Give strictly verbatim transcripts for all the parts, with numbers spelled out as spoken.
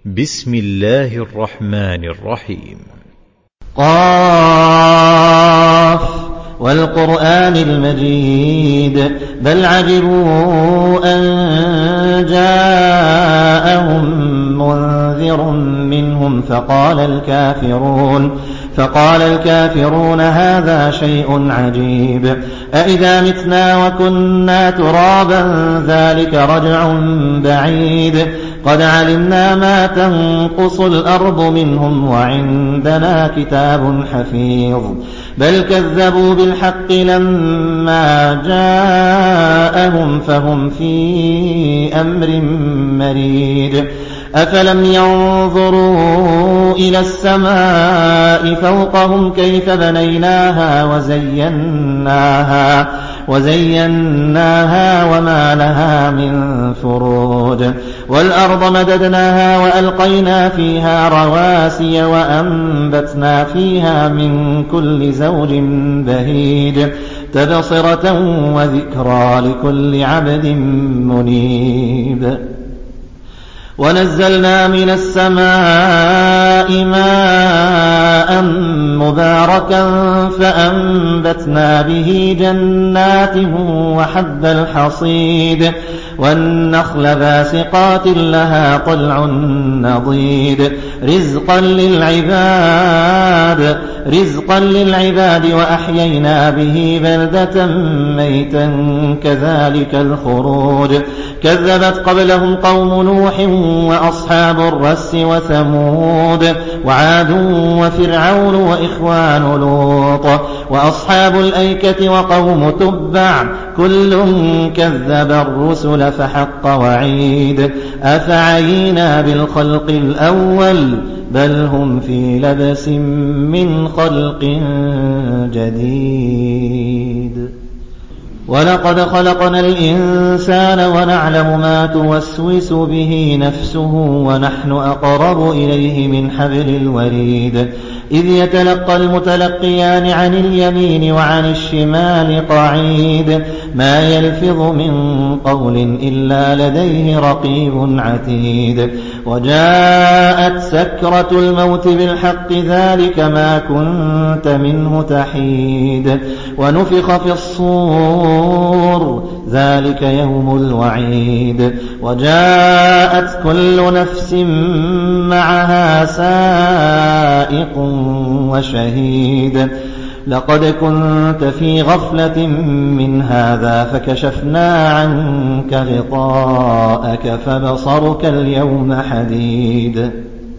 بسم الله الرحمن الرحيم. قاف والقرآن المجيد بل عجبوا أن جاءهم منذر منهم فقال الكافرون فقال الكافرون هذا شيء عجيب أإذا متنا وكنا ترابا ذلك رجع بعيد قد علمنا ما تنقص الأرض منهم وعندنا كتاب حفيظ بل كذبوا بالحق لما جاءهم فهم في أمر مريج أفلم ينظروا إلى السماء فوقهم كيف بنيناها وزيناها وزيناها وما لها من فروج والأرض مددناها وألقينا فيها رواسي وأنبتنا فيها من كل زوج بهيج تبصرة وذكرى لكل عبد منيب ونزلنا من السماء ماء مباركا فأنبتنا به جنات وحب الحصيد والنخل باسقات لها طلع نضيد رزقا للعباد رزقا للعباد وأحيينا به بلدة ميتا كذلك الخروج كذبت قبلهم قوم نوح وأصحاب الرس وثمود وعاد وفرعون وإخوان لوط وأصحاب الأيكة وقوم تبع كل كذب الرسل فحق وعيد أفعينا بالخلق الأول بل هم في لبس من خلق جديد ولقد خلقنا الإنسان ونعلم ما توسوس به نفسه ونحن أقرب إليه من حبل الوريد إذ يتلقى المتلقيان عن اليمين وعن الشمال قعيد ما يلفظ من قول إلا لديه رقيب عتيد وجاءت سكرة الموت بالحق ذلك ما كنت منه تحيد ونفخ في الصور ذلك يوم الوعيد وجاءت كل نفس معها سائق وشهيد لقد كنت في غفلة من هذا فكشفنا عنك غطاءك فبصرك اليوم حديد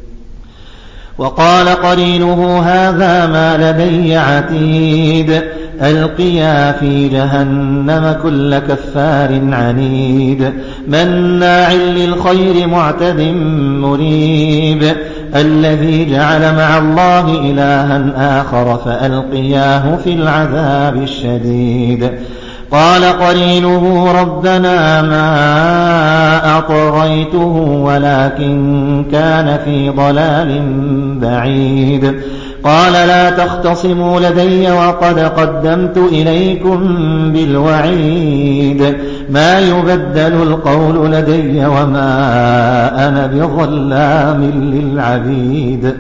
وقال قرينه هذا ما لدي عتيد ألقيا في جهنم كل كفار عنيد مناع للخير معتد مريب الذي جعل مع الله إلها آخر فألقياه في العذاب الشديد قال قرينه ربنا ما أطغيته ولكن كان في ضلال بعيد قال لا تختصموا لدي وقد قدمت إليكم بالوعيد ما يبدل القول لدي وما أنا بظلام للعبيد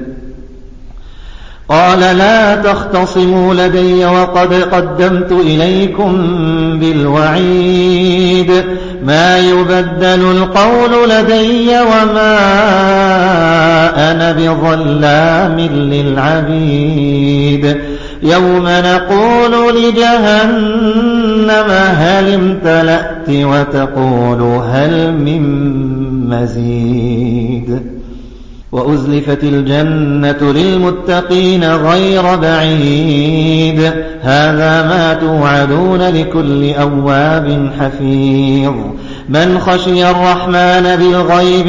قال لا تختصموا لدي وقد قدمت إليكم بالوعيد ما يبدل القول لدي وما أنا بظلام للعبيد يوم نقول لجهنم هل امتلأت وتقول هل من مزيد وأزلفت الجنة للمتقين غير بعيد هذا ما توعدون لكل أواب حفيظ من خشي الرحمن بالغيب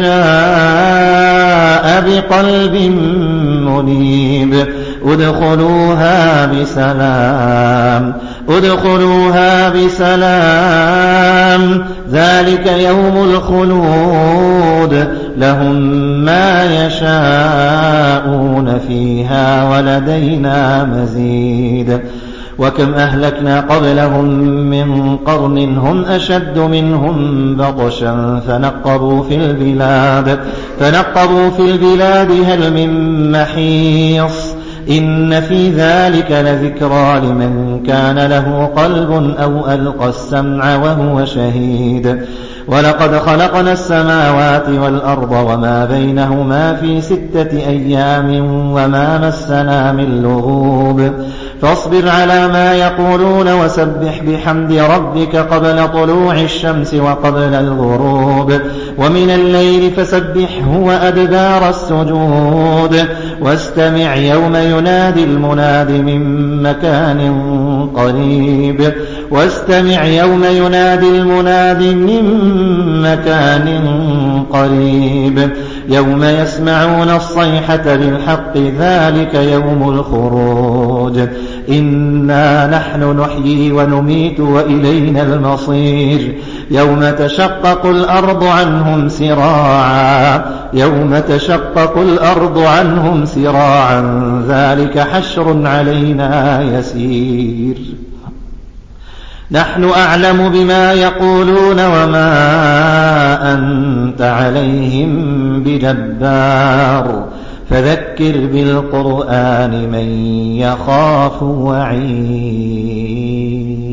وجاء بقلب منيب ادخلوها بسلام ادخلوها بسلام ذلك يوم الخلود لهم ما يشاءون فيها ولدينا مزيد وكم أهلكنا قبلهم من قرن هم أشد منهم بطشا فنقبوا في البلاد فنقبوا في البلاد هل من محيص إن في ذلك لذكرى لمن كان له قلب أو ألقى السمع وهو شهيد ولقد خلقنا السماوات والأرض وما بينهما في ستة أيام وما مسنا من لغوب فاصبر على ما يقولون وسبح بحمد ربك قبل طلوع الشمس وقبل الغروب ومن الليل فسبحه وأدبار السجود واستمع يوم ينادي المناد من مكان قريب واستمع يوم ينادي المناد من مكان قريب يوم يسمعون الصيحة بالحق ذلك يوم الخروج إنا نحن نحيي ونميت وإلينا المصير يوم تشقق الأرض عنهم سراعا يوم تشقق الأرض عنهم سراعا ذلك حشر علينا يسير نحن أعلم بما يقولون وما أنت عليهم بجبار فذكر بالقرآن من يخاف وعيد